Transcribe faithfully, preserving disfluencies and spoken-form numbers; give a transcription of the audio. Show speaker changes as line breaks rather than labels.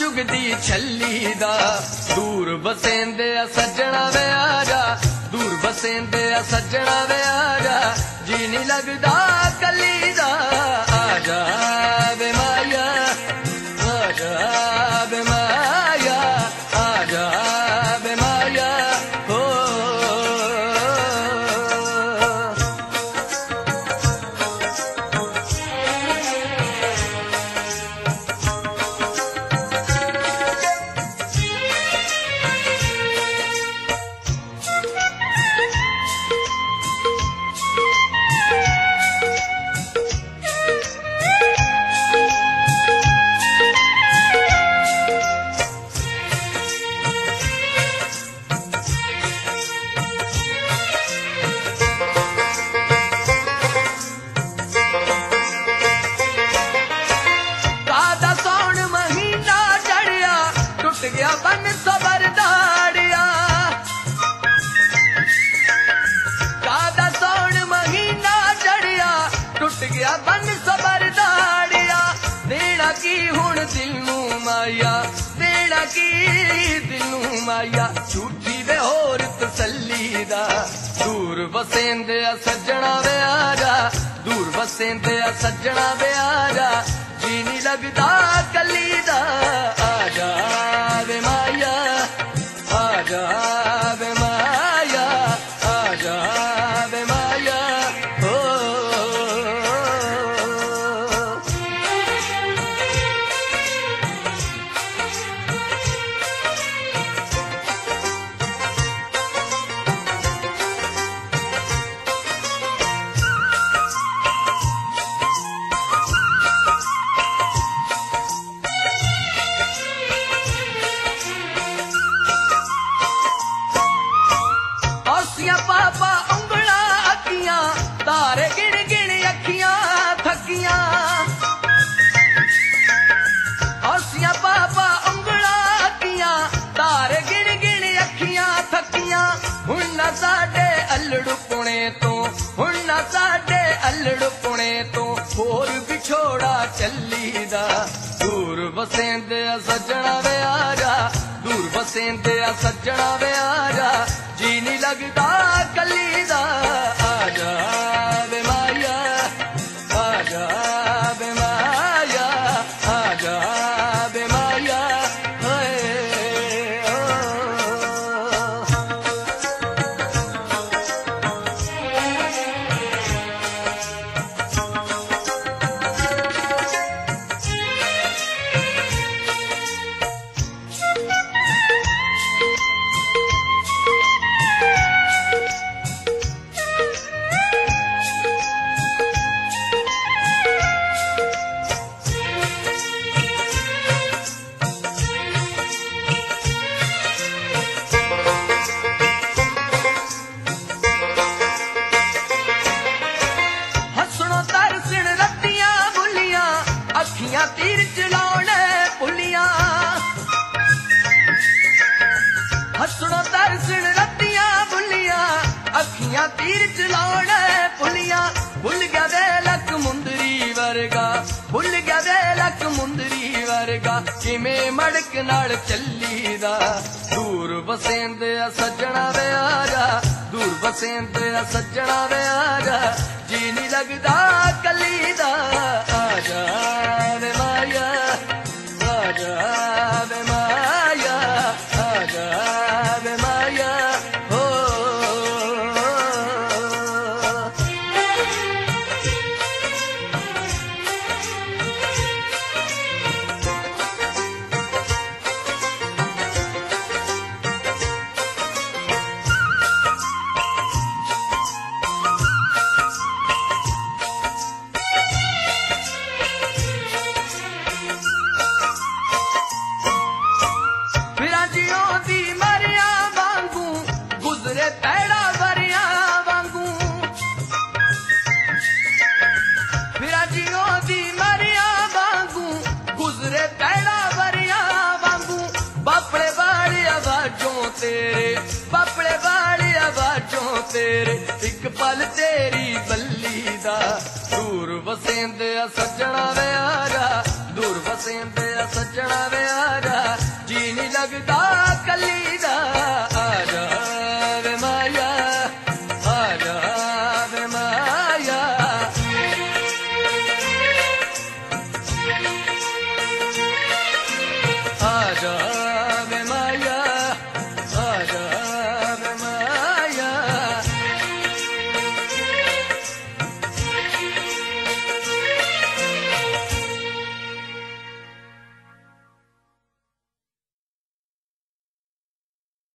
चुगदी छली दा दूर बसेंदे सज्जना वे आजा दूर बसेंदे सज्जना वे आजा जी नहीं लगदा कली दा आजा वे माया आजा वे माया आजा वे माया हो बन सबर दाड़िया कादा सौन महीना चढ़िया टुट गया बन सबर दाड़िया देना की हुण दिल नू माया देना की दिल नू माया झूठी वे होर तसल्ली दा दूर बसेंदे सज्जना वे आजा दूर बसेंदे सज्जना वे आजा जी नहीं लगदा कली दा आजा वे माया आजा वे माया आजा वे माया हो पापा उंगला अखियां तारे गिन गिन अखियां थकियां हौसियां पापा उंगला अखियां तारे गिन गिन अखियां थकियां हुण ना साडे अल्लड़ पुणे तो हुण ना साडे अल्लड़ पुणे तो होर बिछोड़ा चली दा दूर बसेंदे सज्जना वे आजा दूर बसेंदे सज्जना वे आजा जी नहीं लगदा कली दा आजा वे माया आजा वे माया आजा वे माया अखियां तीर चलाने पुलियां हसनो तरसण रत्तियां बुलियां अखियां तीर चलाने पुलियां भुल गया वे लक मुंदरी वर्गा भुल गया वे लक मुंदरी वर्गा किमें मड़क नाल चली दा दूर बसेंदे सज्जना वे आजा दूर बसेंदे सज्जना वे आजा जी नहीं लगदा कली दा आजा वे माया आजा वे माया आजा वे माया हो पैड़ा वरिया वांगू फिराजियों दी मरिया वांगू गुजरे पैड़ा वरिया वांगू बापड़े वाली आवाजों तेरे बापड़े वाली आवाजों तेरे एक पल तेरी बल्ली दा दूर बसेंदे सज्जना वे आजा दूर बसेंदे सज्जना